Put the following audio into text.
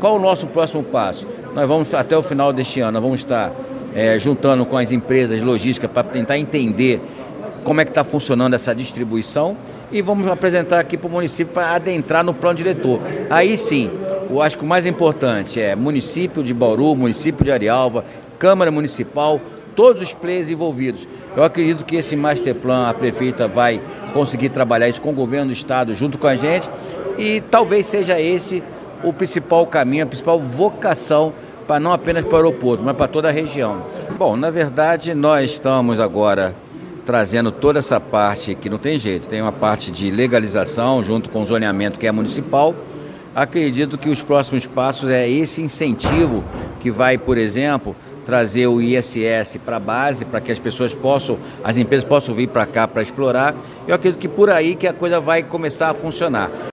qual o nosso próximo passo? Nós vamos, até o final deste ano, nós vamos estar juntando com as empresas logísticas para tentar entender como é que está funcionando essa distribuição e vamos apresentar aqui para o município para adentrar no plano diretor. Aí sim, eu acho que o mais importante é município de Bauru, município de Arialva, Câmara Municipal, todos os players envolvidos. Eu acredito que esse masterplan, a prefeita vai conseguir trabalhar isso com o governo do estado junto com a gente e talvez seja esse o principal caminho, a principal vocação para não apenas para o aeroporto, mas para toda a região. Bom, na verdade nós estamos agora trazendo toda essa parte que não tem jeito, tem uma parte de legalização junto com o zoneamento que é municipal. Acredito que os próximos passos é esse incentivo que vai, por exemplo, trazer o ISS para a base, para que as pessoas possam, as empresas possam vir para cá para explorar. Eu acredito que por aí que a coisa vai começar a funcionar.